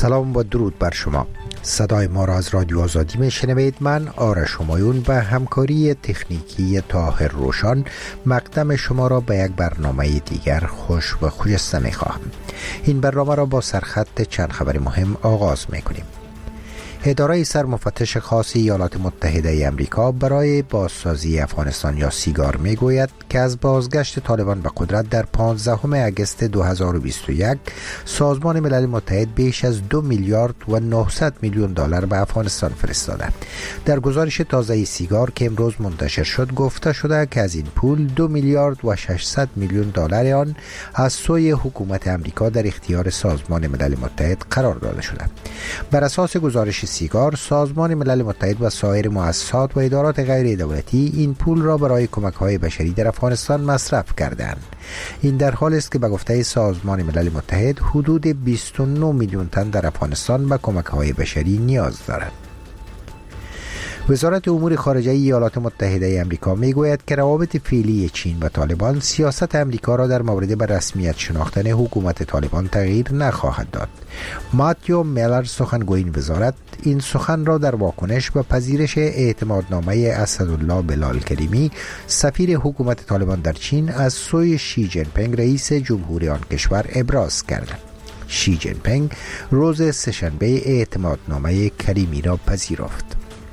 سلام و درود بر شما. صدای ما را از رادیو آزادی میشنوید. من آرش همایون و همکاری تکنیکی طاهر روشان مقدم شما را به یک برنامه دیگر خوش و خجسته میخواهم. این برنامه را با سرخط چند خبر مهم آغاز میکنیم. اداره سرمفتش خاص ایالات متحده امریکا برای بازسازی افغانستان یا سیگار میگوید که از بازگشت طالبان به قدرت در 15 اگست 2021 سازمان ملل متحد بیش از 2 میلیارد و 900 میلیون دلار به افغانستان فرستاده. در گزارش تازه سیگار که امروز منتشر شد گفته شده که از این پول 2 میلیارد و 600 میلیون دلار آن از سوی حکومت امریکا در اختیار سازمان ملل متحد قرار داده شده. بر اساس گزارش سیگار، سازمان ملل متحد و سایر مؤسسات و ادارات غیر دولتی این پول را برای کمک‌های بشری در افغانستان مصرف کردند. این در حالی است که به گفته سازمان ملل متحد حدود 29 میلیون تن در افغانستان به کمک‌های بشری نیاز دارند. وزارت امور خارجه ایالات متحده امریکا میگوید که روابط فعلی چین و طالبان سیاست امریکا را در مورد به رسمیت شناختن حکومت طالبان تغییر نخواهد داد. ماتیو میلر سخنگوی این وزارت این سخن را در واکنش به پذیرش اعتمادنامه اسدالله بلال کریمی سفیر حکومت طالبان در چین از سوی شی جین پینگ رئیس جمهوری آن کشور ابراز کرد. شی جین پینگ روز سه‌شنبه اعتمادنامه کریمی را پذیرفت.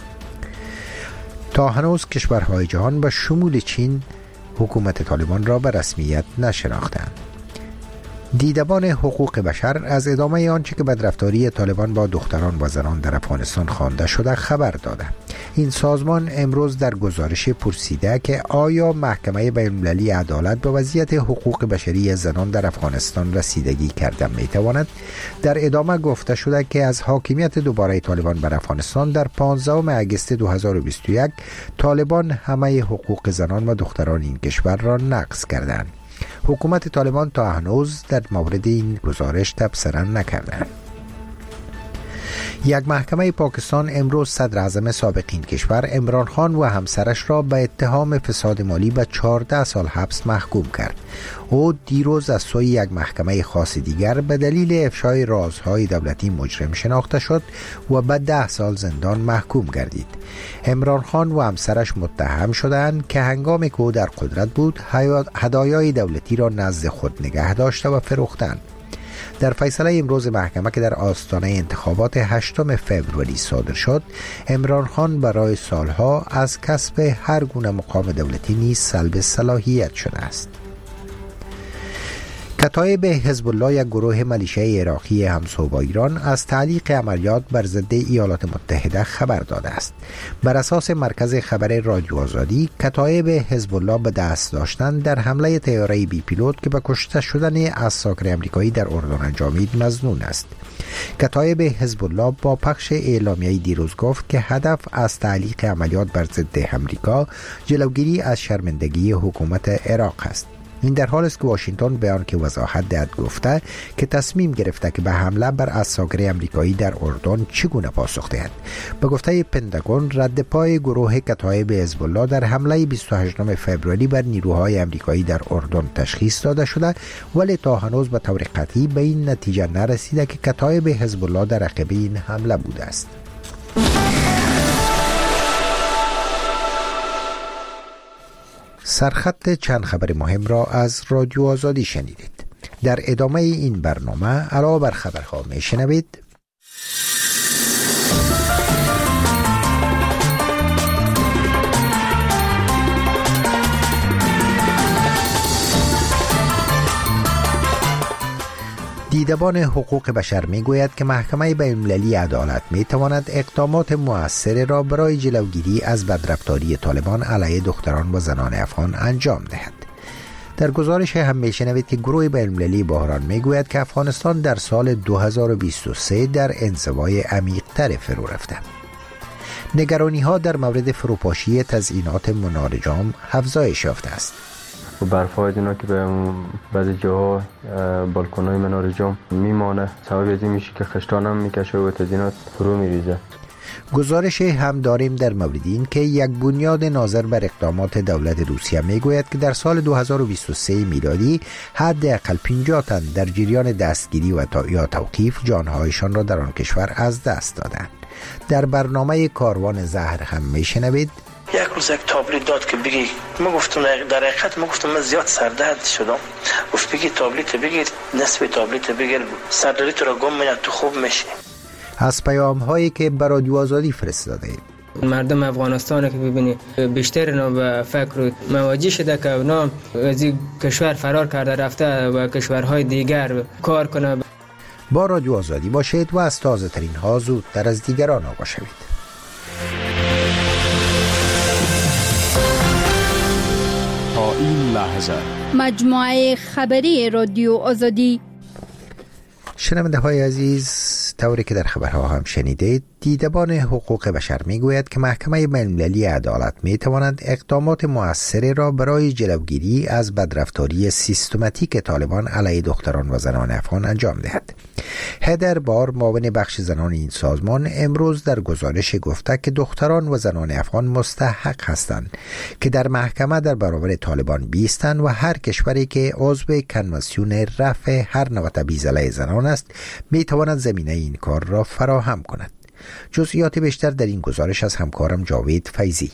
تا هنوز کشورهای جهان به شمول چین حکومت طالبان را به رسمیت نشناختند. دیدبان حقوق بشر از ادامه آنچه که بدرفتاری طالبان با دختران و زنان در افغانستان خوانده شده خبر داده. این سازمان امروز در گزارش پرسیده که آیا محکمه بین‌المللی عدالت به وضعیت حقوق بشری زنان در افغانستان رسیدگی کرده میتواند. در ادامه گفته شده که از حاکمیت دوباره طالبان بر افغانستان در 15 اگست 2021 طالبان همه حقوق زنان و دختران این کشور را نقض کردند. حکومت طالبان تا هنوز در مورد این گزارش تبصره نکرده. یک محکمه پاکستان امروز صدر اعظم سابق این کشور عمران خان و همسرش را به اتهام فساد مالی به 14 سال حبس محکوم کرد. او دیروز از سوی یک محکمه خاص دیگر به دلیل افشای رازهای دولتی مجرم شناخته شد و به 10 سال زندان محکوم گردید. عمران خان و همسرش متهم شدند که هنگامی که او در قدرت بود هدایای دولتی را نزد خود نگه داشته و فروختند. در فیصله امروز محکمه که در آستانه انتخابات 8 فوریه صادر شد، عمران خان برای سالها از کسب هر گونه مقام دولتی نیز سلب صلاحیت شده است. کتایب حزب الله، یک گروه ملیشه عراقی همسو با ایران، از تعلیق عملیات بر ضد ایالات متحده خبر داده است. بر اساس مرکز خبر رادیو آزادی، کتایب حزب الله به دست داشتن در حمله طیاره بی پیلوت که به کشته شدن عساکر آمریکایی در اردن انجامید مظنون است. کتایب حزب الله با پخش اعلامیه دیروز گفت که هدف از تعلیق عملیات بر ضد آمریکا جلوگیری از شرمندگی حکومت عراق است. این در حالی است که واشنگتن به آنکه وضاحت دهد گفته که تصمیم گرفته که به حمله بر عساکر آمریکایی در اردن چگونه پاسخ دهد. به گفته پنتاگون، رد پای گروه کتایب حزب الله در حمله 28 فوریه بر نیروهای آمریکایی در اردن تشخیص داده شده، ولی تا هنوز به طور قطعی به این نتیجه نرسیده که کتایب حزب الله در عقب این حمله بوده است. سرخط چند خبر مهم را از رادیو آزادی شنیدید. در ادامه این برنامه علاوه بر خبرها میشنوید: دیدبان حقوق بشر میگوید که محکمه بین‌المللی عدالت میتواند اقدامات مؤثر را برای جلوگیری از بدرفتاری طالبان علیه دختران و زنان افغان انجام دهد. در گزارش هم میشنوید که گروه بین‌المللی بحران میگوید که افغانستان در سال 2023 در انزوای عمیق‌تر فرو رفته. نگرانی ها در مورد فروپاشی تزیینات منار جام افزایش یافته است. برف‌های اینا که به بعضی جاها بالکن‌های منار جام میمانه، سبب از این میشه که خشتان هم میکشه و تزیینات فرو میریزه. گزارش هم داریم در مورد این که یک بنیاد ناظر بر اقدامات دولت روسیه میگوید که در سال 2023 میلادی حداقل 50 تن در جریان دستگیری و یا توقیف جانهایشان را در آن کشور از دست دادند. در برنامه کاروان زهر هم میشنوید یک روز یک تابلت داد که بگی، ما گفتم در حقیقت ما گفتم من زیاد سردرد شدم، گفت بگی تابلت بگیر، نصف تابلت بگیر، سردردت را گم میاد تو خوب میشی. از پیام هایی که بر رادیو آزادی فرستاده اید. مردم افغانستان که ببینی بیشتر اینا به فکر مواجه شده که اونا از این کشور فرار کرده رفته و کشورهای دیگر کار کنه. با رادیو آزادی باشید و از تازه ترین ها زودتر از دیگران آگاه شوید. تا این لحظه مجموعه خبری رادیو آزادی. شنونده های عزیز، طوری که در خبرها هم شنیدید، دیدبان حقوق بشر میگوید که محکمه بین‌المللی عدالت میتواند اقدامات مؤثری را برای جلوگیری از بدرفتاری سیستماتیک طالبان علیه دختران و زنان افغان انجام دهد. هدر بار، معاون بخش زنان این سازمان، امروز در گزارش گفته که دختران و زنان افغان مستحق هستند که در محکمه در برابر طالبان بیستند و هر کشوری که عضو کنوانسیون رفع هر نوع تبعیض علیه زنان است میتواند زمینه این کار را فراهم کند. جزئیات بیشتر در این گزارش از همکارم جاوید فیضی.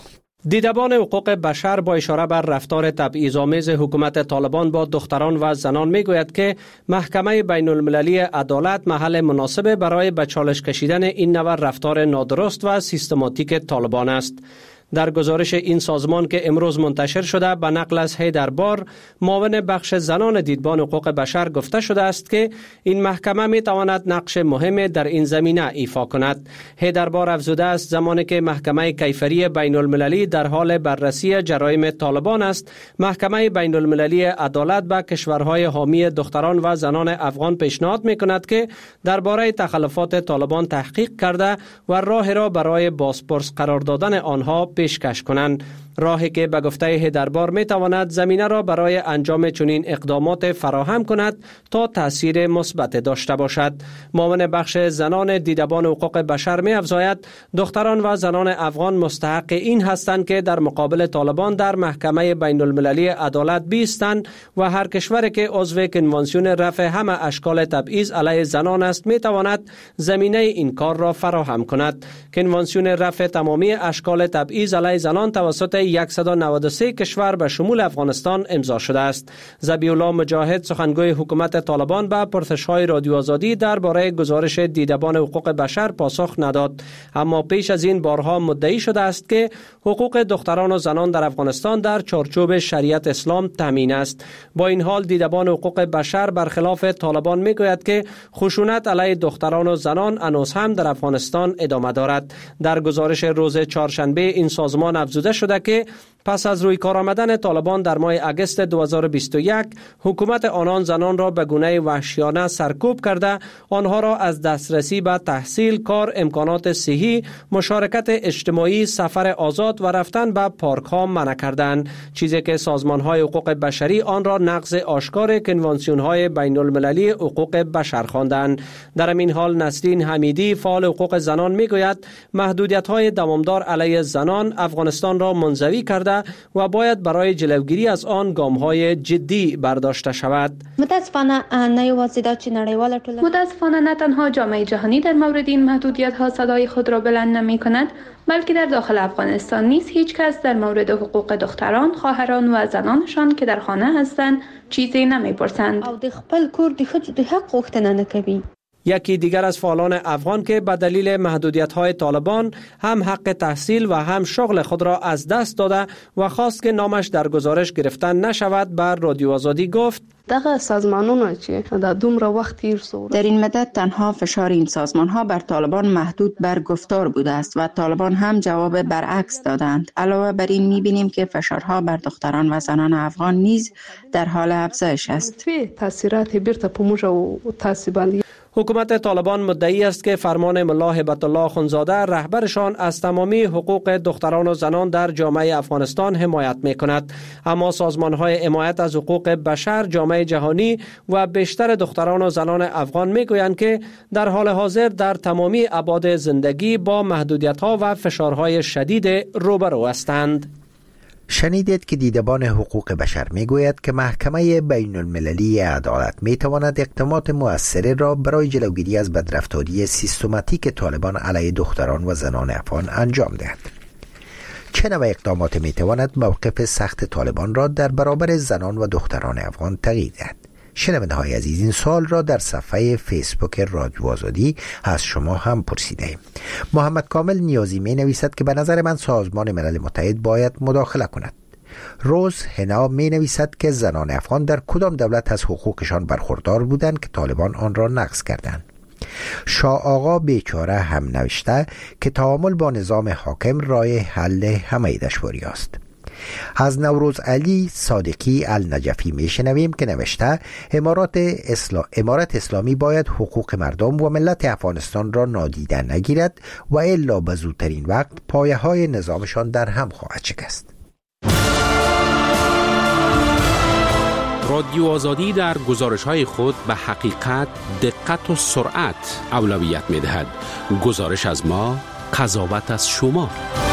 دیدبان حقوق بشر با اشاره بر رفتار تبعیض‌آمیز حکومت طالبان با دختران و زنان میگوید که محکمه بین المللی عدالت محل مناسب برای به چالش کشیدن این نوع رفتار نادرست و سیستماتیک طالبان است. در گزارش این سازمان که امروز منتشر شده به نقل از هیدر بار، معاون بخش زنان دیدبان حقوق بشر، گفته شده است که این محکمه می تواند نقش مهم در این زمینه ایفا کند. هیدر بار افزوده است زمانی که محکمه کیفری بین المللی در حال بررسی جرایم طالبان است، محکمه بین المللی عدالت به کشورهای حامی دختران و زنان افغان پیشنهاد می کند که درباره تخلفات طالبان تحقیق کرده و راه را برای بازپرس قرار دادن آنها پیشکش کنند. راهی که به گفته هیدربار می تواند زمینه را برای انجام چنین اقدامات فراهم کند تا تأثیر مثبت داشته باشد. معاون بخش زنان دیدبان حقوق بشر می افزاید دختران و زنان افغان مستحق این هستند که در مقابل طالبان در محکمه بین المللی عدالت بیستند و هر کشوری که عضو کنوانسیون رفع همه اشکال تبعیض علیه زنان است می تواند زمینه این کار را فراهم کند. کنوانسیون رفع تمامی اشکال تبعیض علیه زنان توسط 193 کشور به شمول افغانستان امضا شده است. ذبیح الله مجاهد، سخنگوی حکومت طالبان، به پرسش‌های رادیو آزادی درباره گزارش دیدبان حقوق بشر پاسخ نداد، اما پیش از این بارها مدعی شده است که حقوق دختران و زنان در افغانستان در چارچوب شریعت اسلام تامین است. با این حال دیدبان حقوق بشر برخلاف طالبان میگوید که خشونت علیه دختران و زنان هنوز هم در افغانستان ادامه دارد. در گزارش روز چهارشنبه این سازمان افزوده شده که پس از روی کار آمدن طالبان در ماه اگست 2021 حکومت آنان زنان را به گونه وحشیانه سرکوب کرده، آنها را از دسترسی به تحصیل، کار، امکانات صحی، مشارکت اجتماعی، سفر آزاد و رفتن به پارک ها منع کردند، چیزی که سازمان های حقوق بشری آن را نقض آشکار کنوانسیون های بین المللی حقوق بشر خواندند. در این حال نسرین حمیدی، فعال حقوق زنان، میگوید محدودیت های دوامدار علیه زنان افغانستان را منزوی کرده و باید برای جلوگیری از آن گام‌های جدی برداشته شود. متاسفانه نه تنها جامعه جهانی در مورد این محدودیت‌ها صدای خود را بلند نمی‌کند، بلکه در داخل افغانستان نیز هیچ کس در مورد حقوق دختران، خواهران و زنانشان که در خانه هستند چیزی نمی‌پرسند. او د خپل کور د ښځو د حق غوښتنه نه کوي. یکی دیگر از فعالان افغان که به دلیل محدودیت‌های طالبان هم حق تحصیل و هم شغل خود را از دست داده و خواست که نامش در گزارش گرفتن نشود، بر رادیو آزادی گفت: دغه سازمانونه چې د دومره وخت تیر شو، در این مدت تنها فشار این سازمان‌ها بر طالبان محدود بر گفتار بوده است و طالبان هم جواب برعکس دادند. علاوه بر این می‌بینیم که فشارها بر دختران و زنان افغان نیز در حال افزایش است. تاثیرات بیرته په موږ او تاسو باندې. حکومت طالبان مدعی است که فرمان ملا هبت الله اخوندزاده رهبرشان از تمامی حقوق دختران و زنان در جامعه افغانستان حمایت می کند، اما سازمان های حمایت از حقوق بشر، جامعه جهانی و بیشتر دختران و زنان افغان می گویند که در حال حاضر در تمامی ابعاد زندگی با محدودیت ها و فشارهای شدید روبرو هستند. شنیدید که دیدبان حقوق بشر می گوید که محکمه بین المللی عدالت می تواند اقدامات مؤثری را برای جلوگیری از بدرفتاری سیستماتیک طالبان علیه دختران و زنان افغان انجام دهد. چه نوع اقدامات می تواند موقف سخت طالبان را در برابر زنان و دختران افغان تغییر دهد؟ شنونده های عزیز، این سوال را در صفحه فیسبوک رادیو آزادی از شما هم پرسیده ایم. محمد کامل نیازی می نویسد که به نظر من سازمان ملل متحد باید مداخله کند. روز هنا می نویسد که زنان افغان در کدام دولت از حقوقشان برخوردار بودند که طالبان آن را نقض کردند؟ شاه آقا بیچاره هم نوشته که تعامل با نظام حاکم راه حل همه دشواری است. از نوروز علی صادقی النجفی میشنویم که نوشته امارت اسلامی باید حقوق مردم و ملت افغانستان را نادیده نگیرد و الا به زودترین وقت پایه های نظامشان در هم خواهد شکست. رادیو آزادی در گزارش‌های خود به حقیقت، دقت و سرعت اولویت می‌دهد. گزارش از ما، قضاوت از شما.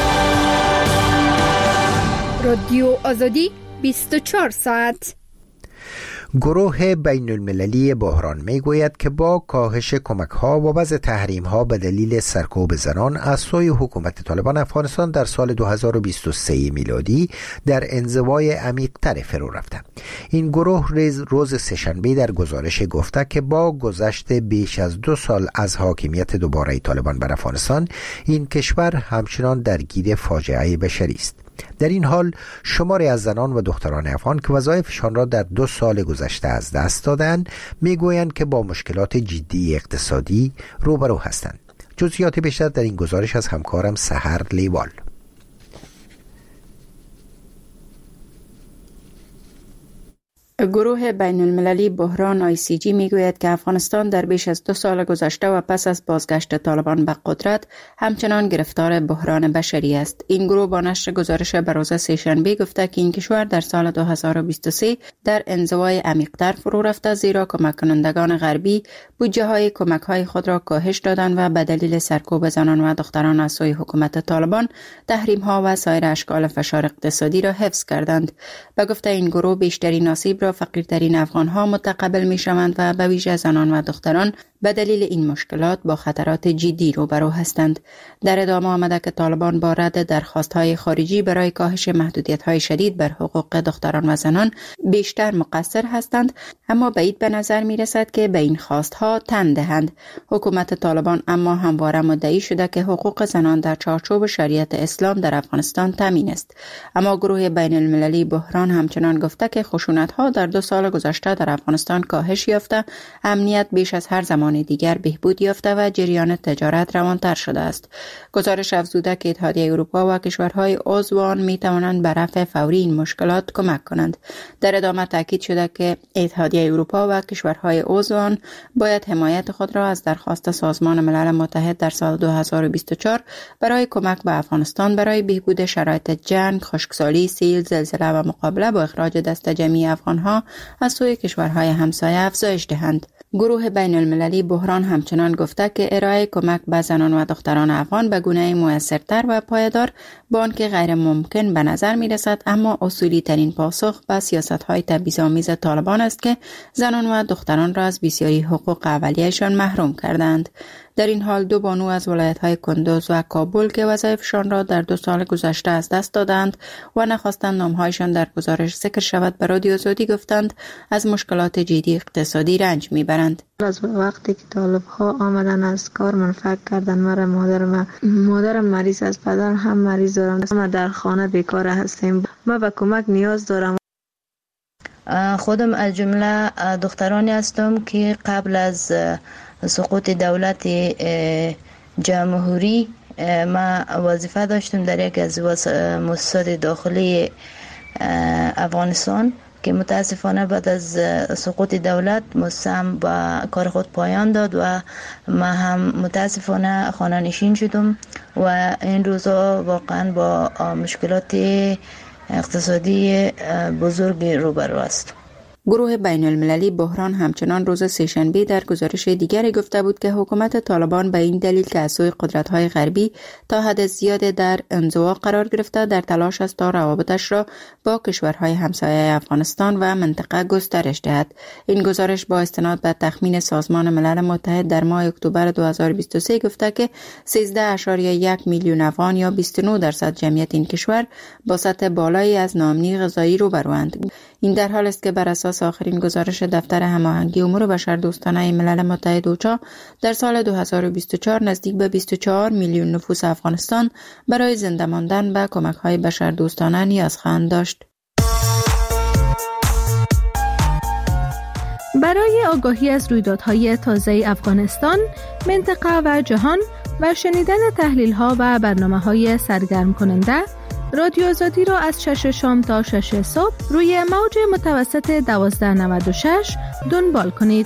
رادیو آزادی 24 ساعت. گروه بین المللی بحران می گوید که با کاهش کمک ها و وضع تحریم ها به دلیل سرکوب زنان از سوی حکومت طالبان افغانستان در سال 2023 میلادی در انزوای عمیق تر فرو رفته. این گروه روز سه‌شنبه در گزارش گفته که با گذشت بیش از 2 سال از حاکمیت دوباره طالبان بر افغانستان، این کشور همچنان درگیر فاجعه بشری است. در این حال شماری از زنان و دختران افغان که وظایفشان را در 2 سال گذشته از دست دادند میگویند که با مشکلات جدی اقتصادی روبرو هستند. جزئیات بیشتر در این گزارش از همکارم سحر لیوال. گروه بین المللی بحران ICG میگوید که افغانستان در بیش از 2 سال گذشته و پس از بازگشت طالبان به قدرت همچنان گرفتار بحران بشری است. این گروه با نشر گزارش به روز سه‌شنبه گفته که این کشور در سال 2023 در انزوای عمیق‌تر فرو رفته، زیرا کمک کنندگان غربی بودجه های کمک های خود را کاهش دادند و به دلیل سرکوب زنان و دختران از سوی حکومت طالبان تحریم ها و سایر اشکال فشار اقتصادی را حفظ کردند. به گفته این گروه بیشترین آسیب را فقیرترین افغان ها متقبل می شوند و به ویژه زنان و دختران به دلیل این مشکلات با خطرات جدی روبرو هستند. در ادامه آمده که طالبان با رد درخواست های خارجی برای کاهش محدودیت های شدید بر حقوق دختران و زنان بیشتر مقصر هستند، اما بعید به نظر می رسد که به این خواست ها تن دهند. حکومت طالبان اما همواره مدعی شده که حقوق زنان در چارچوب شریعت اسلام در افغانستان تامین است. اما گروه بین المللی بحران همچنان گفته که خشونت ها در 2 سال گذشته در افغانستان کاهش یافته، امنیت بیش از هر زمان دیگر بهبود یافته و جریان تجارت روانتر شده است. گزارش افزوده که اتحادیه اروپا و کشورهای عضو آن می توانند به رفع فوری این مشکلات کمک کنند. در ادامه تاکید شده که اتحادیه اروپا و کشورهای عضو آن باید حمایت خود را از درخواست سازمان ملل متحد در سال 2024 برای کمک به افغانستان برای بهبود شرایط جنگ، خشکسالی، سیل، زلزله و مقابله با اخراج دست جمعی افغانها از سوی کشورهای همسایه افزایش دهند. گروه بین المللی بحران همچنان گفته که ارائه کمک به زنان و دختران افغان به گونه موثرتر و پایدار با آنکه غیر ممکن به نظر می رسد، اما اصولی ترین پاسخ به سیاست های تبعیض‌آمیز طالبان است که زنان و دختران را از بسیاری حقوق اولیه‌شان محروم کردند. در این حال 2 بانو از ولایت‌های کندوز و کابل که وظایفشان را در 2 سال گذشته از دست دادند و نخواستند نامهایشان در گزارش ذکر شود به رادیو آزادی گفتند از مشکلات جدی اقتصادی رنج میبرند. از وقتی که طالب‌ها آمدن از کار منفک کردن، مادرم مریض است، پدرم هم مریض دارم، ما در خانه بیکار هستیم، ما به کمک نیاز دارم. خودم از جمله دخترانی هستم که قبل از سقوط دولت جمهوری ما وظیفه داشتم در یک از مؤسسات داخلی افغانستان که متاسفانه بعد از سقوط دولت مستعم با کار خود پایان داد و ما هم متاسفانه خانه نشین شدم و این روزا واقعا با مشکلات اقتصادی بزرگ روبرو است. گروه بین المللی بحران همچنان روز سه‌شنبه در گزارش دیگری گفته بود که حکومت طالبان به این دلیل که از سوی قدرت‌های غربی تا حد زیاد در انزوا قرار گرفته در تلاش است تا روابطش را با کشورهای همسایه افغانستان و منطقه گسترش دهد. این گزارش با استناد به تخمین سازمان ملل متحد در ماه اکتبر 2023 گفته که 13.1 میلیون افغان یا 29% جمعیت این کشور با سطح بالایی از ناامنی غذایی روبروند. این در حال است که بر اساس آخرین گزارش دفتر هماهنگی امور بشردوستانه ملل متحد اوچا در سال 2024 نزدیک به 24 میلیون نفوس افغانستان برای زنده ماندن به کمک‌های بشردوستانه نیاز خواهند داشت. برای آگاهی از رویدادهای تازه افغانستان، منطقه و جهان و شنیدن تحلیل‌ها و برنامه‌های سرگرم کننده، رادیو آزادی را از 6 شام تا 6 صبح روی موج متوسط 1296 دنبال کنید.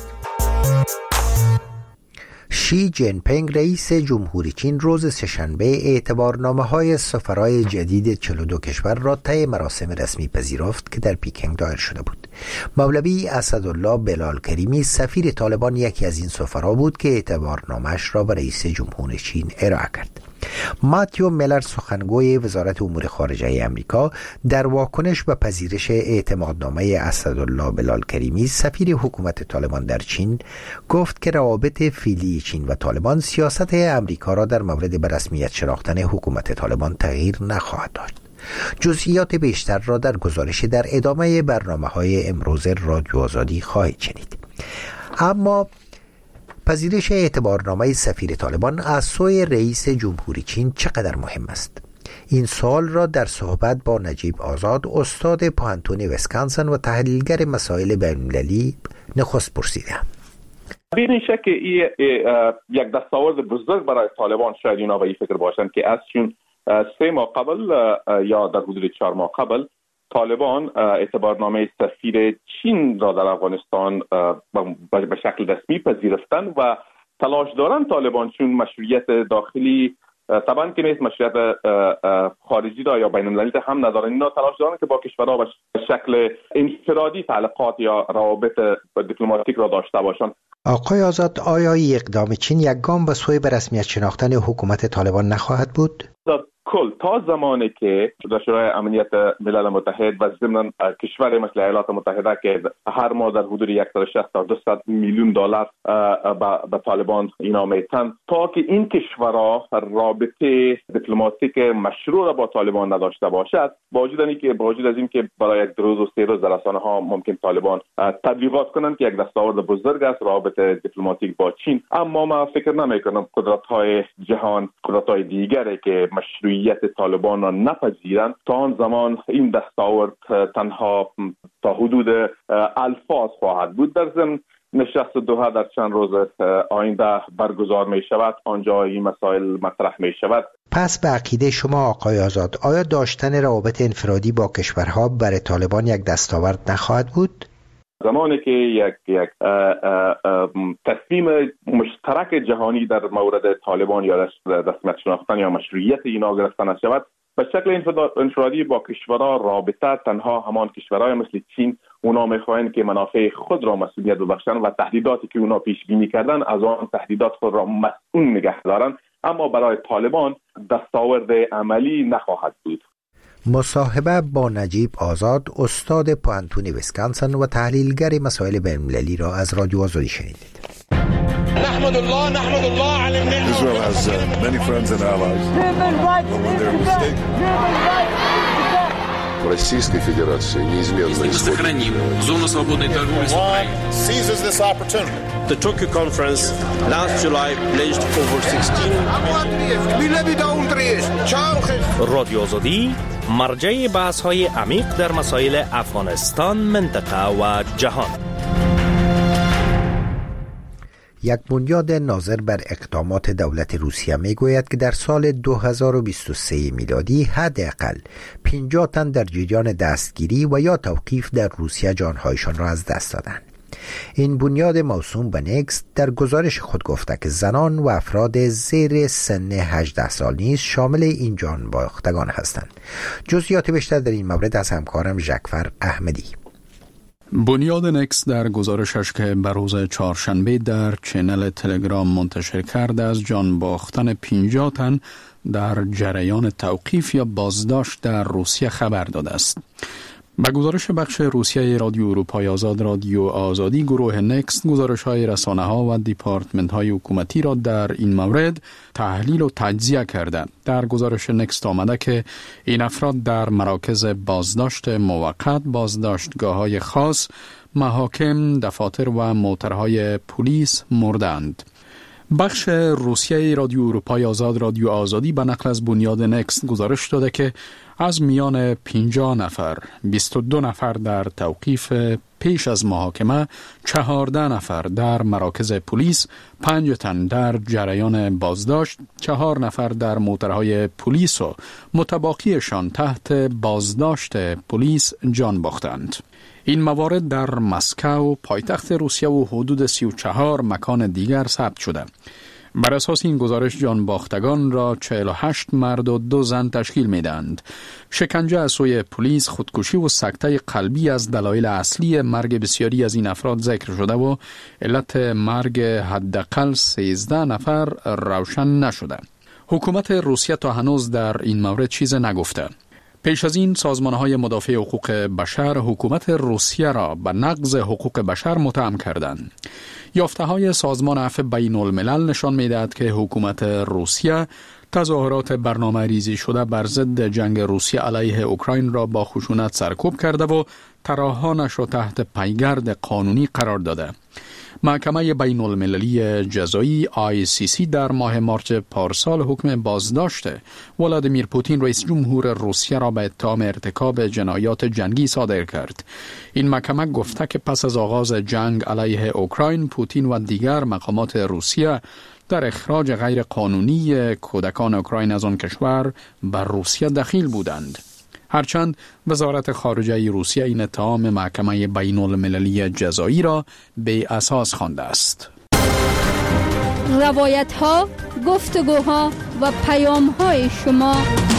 شی جین پینگ رئیس جمهوری چین روز سه‌شنبه اعتبارنامه‌های سفرای جدید 42 کشور را طی مراسم رسمی پذیرفت که در پیکنگ دایر شده بود. مولوی اسدالله بلال کریمی سفیر طالبان یکی از این سفرا بود که اعتبارنامه‌اش را به رئیس جمهور چین ارائه کرد. ماتیو میلر سخنگوی وزارت امور خارجه امریکا در واکنش به پذیرش اعتمادنامه اسدالله بلال کریمی سفیر حکومت طالبان در چین گفت که روابط فعلی چین و طالبان سیاست امریکا را در مورد به رسمیت شناختن حکومت طالبان تغییر نخواهد داد. جزئیات بیشتر را در گزارش در ادامه برنامه‌های امروز رادیو آزادی خواهید شنید. اما پذیرش اعتبارنامه سفیر طالبان از سوی رئیس جمهوری چین چقدر مهم است؟ این سوال را در صحبت با نجیب آزاد استاد پوهنتون ویسکانسن و تحلیلگر مسائل بین‌المللی نخست پرسیدم. بدون شک این یک دستاورد بزرگ برای طالبان شاید اینا به این فکر باشند که از چون 3 ماه قبل یا در حدود 4 ماه قبل طالبان اعتبارنامه سفیر چین را در افغانستان به شکل رسمی پذیرفتن و تلاش دارن طالبان چون مشروعیت داخلی طبعا که نیست، مشروعیت خارجی را یا بین المللی هم ندارن. اینا تلاش دارن که با کشورها به شکل انفرادی تعلقات یا روابط دیپلماتیک را داشته باشند. آقای آزاد، آیا اقدام چین یک گام به سوی به رسمیت شناختن حکومت طالبان نخواهد بود؟ کل تا زمانی که شورای امنیت ملل متحد و ضمن کشور مثل ایالات متحده که هر ماه در حدود 160 تا 200 میلیون دلار به طالبان اینا میتن، تا که این کشورها رابطه دیپلماتیک مشروع را با طالبان نداشته باشد، با وجود از این که برای 2 روز و 3 روز در رسانه‌ها ممکن طالبان تبلیغات کنند که یک دستاورد بزرگ است رابطه دیپلماتیک با چین، اما من فکر نمی‌کنم قدرت‌های جهان، قدرت‌های دیگری که مشروعیت طالبان را نپذیرند تا آن زمان این دستاورد تنها تا حدود الفاظ خواهد بود. در ضمن نشست دوحه در چند روز آینده برگزار می شود، آنجا این مسائل مطرح می شود. پس به عقیده شما آقای آزاد، آیا داشتن روابط انفرادی با کشورها برای طالبان یک دستاورد نخواهد بود؟ زمانی که یک تصمیم مشترک جهانی در مورد طالبان یا رسمیت شناختن یا مشروعیت اینا گرفته نشود، به شکل انفرادی با کشورها رابطه تنها همان کشورهای مثل چین اونا میخواهند که منافع خود را مسئولیت ببخشند و تهدیداتی که اونا پیش بینی کردن از آن تهدیدات خود را مسئول نگه دارند، اما برای طالبان دستاورد عملی نخواهد بود. مصاحبه با نجیب آزاد استاد پوهنتون ویسکانسن و تحلیلگر مسائل بین‌المللی را از رادیو آزادی شنیدید. نحمد الله على النعمة. Israel has many friends and allies. When they're mistaken. Российской Федерации неизменно сохраним зону свободной торговли с Украиной. Seizes this opportunity. The Tokyo conference last July pledged over 16 رادیو آزادی مرجع بحث‌های عمیق در مسائل افغانستان، منطقه و جهان. یک بنیاد ناظر بر اقدامات دولت روسیه میگوید که در سال 2023 میلادی حداقل 50 تن در جریان دستگیری و یا توقیف در روسیه جانهایشان را از دست دادند. این بنیاد موسوم به نکست در گزارش خود گفته که زنان و افراد زیر سن 18 سال نیز شامل این جان باختگان هستند. جزئیات بیشتر در این مورد از همکارم جعفر احمدی. بنیاد نکس در گزارشش که به روز چهارشنبه در چینل تلگرام منتشر کرده از جان باختن 50 تن در جریان توقیف یا بازداشت در روسیه خبر داده است. با گزارش بخش روسیه رادیو اروپای آزاد رادیو آزادی، گروه نکست گزارش‌های رسانه‌ها و دیپارتمنت‌های حکومتی را در این مورد تحلیل و تجزیه کرده. در گزارش نکست آمده که این افراد در مراکز بازداشت موقت، بازداشتگاه‌های خاص، محاکم، دفاتر و موترهای پلیس مردند. بخش روسیه رادیو اروپای آزاد رادیو آزادی به نقل از بنیاد نکست گزارش داده که از میان 50 نفر 22 نفر در توقیف پیش از محاکمه، 14 نفر در مراکز پلیس، 5 تن در جریان بازداشت، 4 نفر در موترهای پلیس و متباقیشان تحت بازداشت پلیس جان باختند. این موارد در مسکو پایتخت روسیه و حدود 34 مکان دیگر ثبت شده. بر اساس این گزارش جان باختگان را 48 مرد و 2 زن تشکیل می‌دهند. شکنجه از سوی پلیس، خودکشی و سکته قلبی از دلایل اصلی مرگ بسیاری از این افراد ذکر شده و علت مرگ حداقل 13 نفر روشن نشده. حکومت روسیه تا هنوز در این مورد چیز نگفته. پیش از این سازمان‌های مدافع حقوق بشر حکومت روسیه را به نقض حقوق بشر متهم کردند. یافته‌های سازمان عفو بین الملل نشان می‌دهد که حکومت روسیه تظاهرات برنامه ریزی شده بر ضد جنگ روسیه علیه اوکراین را با خشونت سرکوب کرده و تراحانش را تحت پیگرد قانونی قرار داده. محکمه بین المللی جزایی ICC در ماه مارچ پارسال حکم بازداشت ولادیمیر پوتین رئیس جمهور روسیه را به اتهام ارتکاب جنایات جنگی صادر کرد. این محکمه گفته که پس از آغاز جنگ علیه اوکراین، پوتین و دیگر مقامات روسیه در اخراج غیر قانونی کودکان اوکراین از آن کشور بر روسیه دخیل بودند. هرچند وزارت خارجه روسیه این اتهام محکمه بین المللی جزایی را بی اساس خوانده است. روایت ها، گفتگوها و پیام های شما.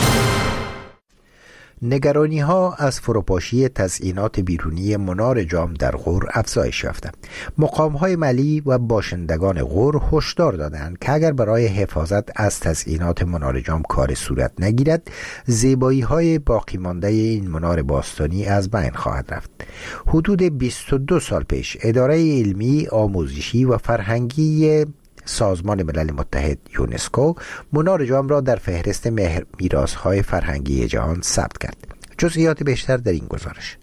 نگرانی ها از فروپاشی تزیینات بیرونی منار جام در غور افزایش یافته. مقام های ملی و باشندگان غور هشدار دادند که اگر برای حفاظت از تزیینات منار جام کار صورت نگیرد، زیبایی های باقی مانده این منار باستانی از بین خواهد رفت. حدود 22 سال پیش اداره علمی، آموزشی و فرهنگی سازمان ملل متحد یونسکو منار جام را در فهرست میراث‌های فرهنگی جهان ثبت کرد. جزئیات بیشتر در این گزارش.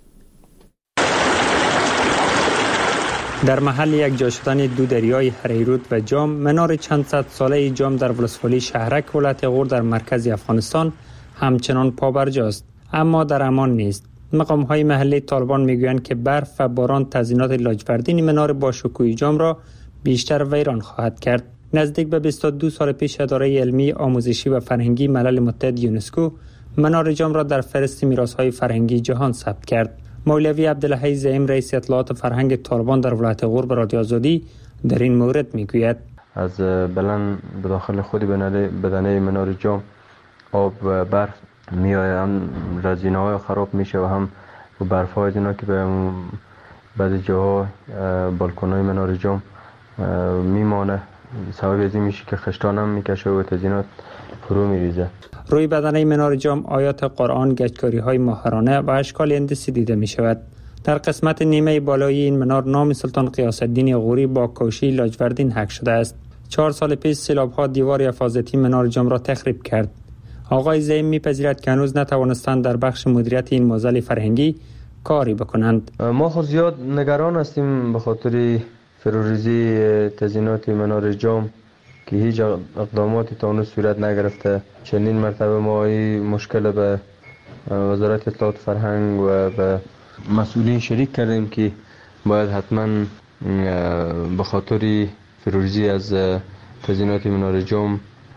در محل یک جا شدن دو دریای هریرود و جام، منار چند صد ساله جام در ولسوالی شهرک ولایت غور در مرکز افغانستان همچنان پابرجاست، اما در امان نیست. مقام‌های محلی طالبان میگویند که برف و باران تزیینات لاجوردین منار باشکوه جام را بیشتر ویران خواهد کرد. نزدیک به 22 سال پیش اداره علمی، آموزشی و فرهنگی ملل متحد یونسکو منار جام را در فهرست میراث‌های فرهنگی جهان ثبت کرد. مولوی عبدالحی زعیم رئیس اطلاعات فرهنگ طالبان در ولایت غور به رادیو آزادی در این مورد میگوید: از بلند به داخل خود بدنه منار جام آب و برف میآید، رزینه‌های خراب میشه و هم برف‌های دینا که به بعضی جاها بالکن‌های منار جام میمانه. سبب از این میشه که خشتان هم میکشه و تزیینات فرو میریزه. روی بدنه منار جام آیات قرآن، گچکاری‌های ماهرانه و اشکال هندسی دیده میشود. در قسمت نیمه بالایی این منار نام سلطان غیاث الدین غوری با کوشی لاجوردین حک شده است. 4 سال پیش سیلاب‌ها دیوار حفاظتی منار جام را تخریب کرد. آقای زعیم میپذیرد که هنوز نتوانستند در بخش مدیریت این معضل فرهنگی کاری بکنند. ما خود زیاد نگران هستیم به خاطر فروریزی تزیینات منار جام که هیچ اقداماتی تا اون صورت نگرفته. چندین مرتبه ما این مشکل به وزارت اطلاعات فرهنگ و به مسئولین شریک کردیم که باید حتما به خاطر فیروزی از تزیینات منار جام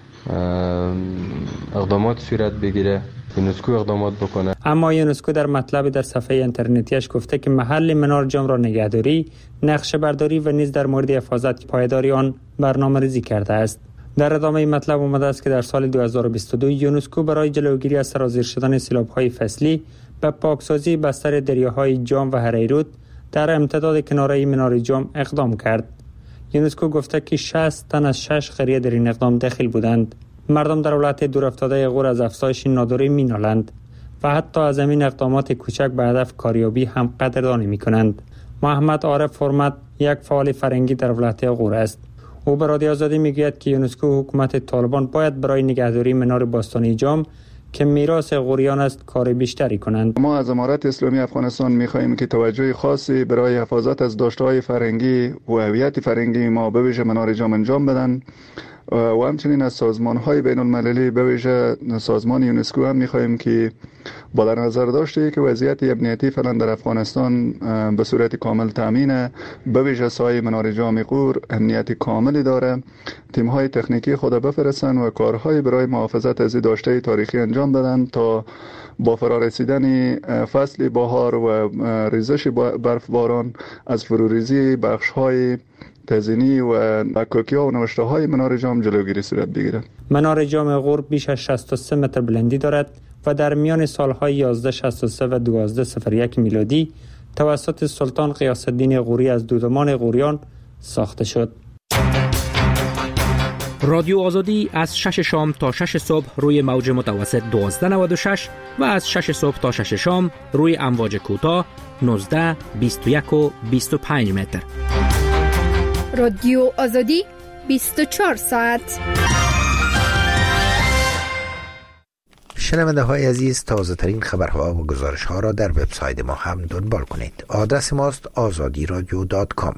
اقدامات صورت بگیره، یونسکو اقدامات بکنه. اما یونسکو در مطلب در صفحه اینترنتیش گفته که محل منار جام را نگهداری، نقشه برداری و نیز در مورد حفاظت پایداری آن برنامه‌ریزی کرده است. در ادامه مطلب آمده است که در سال 2022 یونسکو برای جلوگیری از سرازیر شدن سیلاب‌های فصلی به پاکسازی بستر دریاهای جام و هریرود در امتداد کناره منار جام اقدام کرد. یونسکو گفته که 60 تن از 6 قریه در این اقدام داخل بودند. مردم در ولایت دورافتاده غور از افزایش ناداری مینالند و حتی از این اقدامات کوچک به هدف کاریابی هم قدردانی می‌کنند. محمد عارف فرمت یک فعال فرهنگی در ولایت غور است. او به رادیو آزادی میگوید که یونسکو و حکومت طالبان باید برای نگهداری منار باستانی جام که میراث غوریان است کار بیشتری کنند. ما از امارت اسلامی افغانستان می‌خواهیم که توجه خاصی برای حفاظت از داشته‌های فرهنگی و هویت فرهنگی ما به ویژه منار جام انجام بدن و همچنین از سازمان‌های بین‌المللی به ویژه سازمان یونسکو هم می‌خواهیم که با در نظر داشته که وضعیت امنیتی فعلا در افغانستان به صورت کامل تامینه، به ویژه سایه منار جام غور امنیت کاملی داره، تیم‌های تکنیکی خود بفرستن و کارهای برای محافظت از داشته تاریخی انجام بدن تا با فرارسیدن فصل بهار و ریزش برفباران از فروریزی بخش‌های تزیینی و مکاکی‌ها و نوشته‌های منار جام جلوگیری صورت بگیره. منار جام غور بیش از 63 متر بلندی دارد و در میان سالهای 1163 و 1201 میلادی توسط سلطان غیاث الدین غوری از دودمان غوریان ساخته شد. رادیو آزادی از 6 شام تا 6 صبح روی موج متوسط 1296 و از 6 صبح تا 6 شام روی امواج کوتاه 19، 21 و 25 متر. رادیو آزادی 24 ساعت. شنونده های عزیز، تازه ترین خبرها و گزارش ها را در وبسایت ما هم دنبال کنید. آدرس ماست azadiradio.com.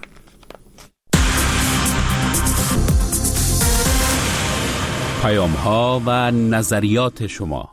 پیام ها و نظریات شما.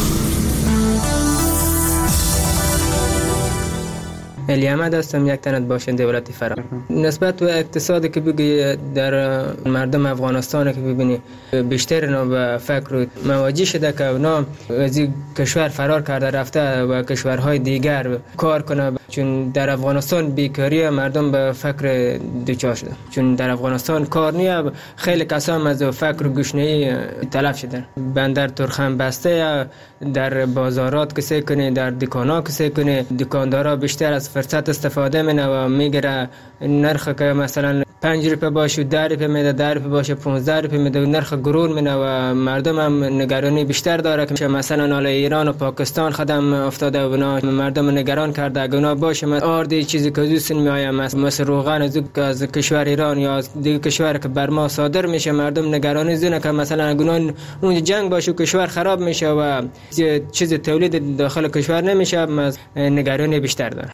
علی احمد هستم، یک تنت باشنده ولایت فرا. نسبت به اقتصادی که بگی در مردم افغانستان که ببینی بیشتر اینا به فکر مواجه شده که اونا از کشور فرار کرده رفته و کشورهای دیگر کار کنه، چون در افغانستان بیکاری مردم به فکر دوچار شده، چون در افغانستان کار نیه. خیلی کسان از فکر گشنه‌ای تلف شدن. بندر ترخم بسته، در بازارات کسی کنه، در دکانا کسی کنه، دکاندارا بیشتر از فرصت استفاده منه و میگیره نرخ که مثلا 5 روپیه باشه 10 روپیه میده، 10 روپیه باشه 15 روپیه میده و نرخ گرون منه و مردم هم نگرانی بیشتر داره که مثلا حالا ایران و پاکستان خدم افتاده و مردم نگران کرده اگه اونا باشه آردی چیزی که دوستن میآید مثل روغن از کشور ایران یا از دیگه کشور که بر ما صادر میشه، مردم نگرانی زونه که مثلا اگه اون جنگ باشه کشور خراب میشه و چیز تولید داخل کشور نمیشه، نگرانی بیشتر داره.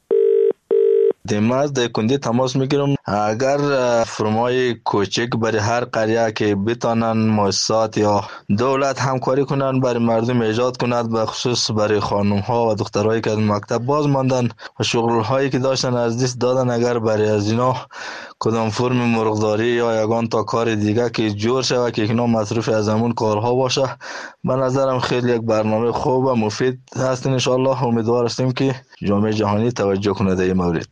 دیماز در کندی تماس میگیرم اگر فرمای کوچک برای هر قریه که بتانن مؤسسات یا دولت همکاری کنن برای مردم ایجاد کند، به خصوص برای خانم ها و دخترایی که از مکتب باز ماندن و شغل هایی که داشتن از دست دادن، اگر برای از اینا کدام فرم مرغداری یا یگان تا کار دیگه که جور شود که اینا مصروف از همون کارها باشه، به نظرم خیلی یک برنامه خوب و مفید هست. ان شاء الله امیدوار هستیم که جامعه جهانی توجه کنه در این مورد.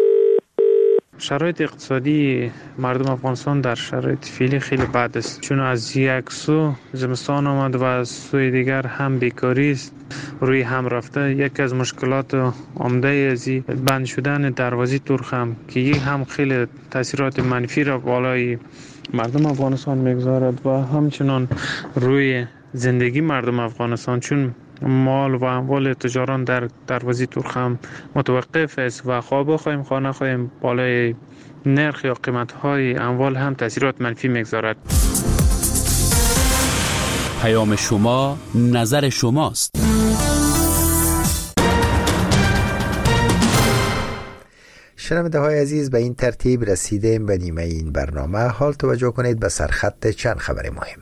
شرایط اقتصادی مردم افغانستان در شرایط فعلی خیلی بد است، چون از یک سو زمستان آمد و از سوی دیگر هم بیکاری است روی هم رفته. یکی از مشکلات عمده از بند شدن دروازه ترخم که یک هم خیلی تاثیرات منفی را بالای مردم افغانستان میگذارد و همچنان روی زندگی مردم افغانستان، چون مال و اموال تجاران در دروازه ترخم متوقف است و خواه بخواهیم خواه نخواهیم بالای نرخ یا قیمت‌های اموال هم تاثیرات منفی میگذارد. پیام شما، نظر شماست. شنونده های عزیز، به این ترتیب رسیدیم به نیمه این برنامه. حال توجه کنید به سرخط چند خبر مهم.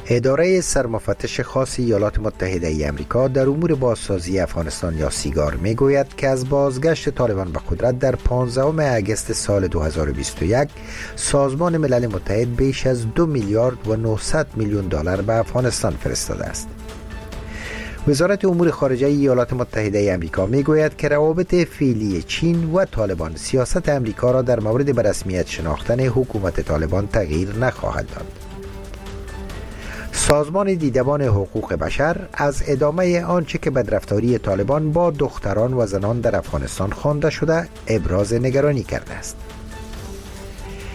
اداره سرمفتش خاص ایالات متحده ای آمریکا در امور بازسازی افغانستان یا سیگار میگوید که از بازگشت طالبان به قدرت در 15 اگست سال 2021 سازمان ملل متحد بیش از 2 میلیارد و 900 میلیون دلار به افغانستان فرستاده است. وزارت امور خارجه ایالات متحده ای آمریکا میگوید که روابط فعلی چین و طالبان سیاست آمریکا را در مورد به رسمیت شناختن حکومت طالبان تغییر نخواهد داد. سازمان دیدبان حقوق بشر از ادامه آنچه که بدرفتاری طالبان با دختران و زنان در افغانستان خوانده شده ابراز نگرانی کرده است.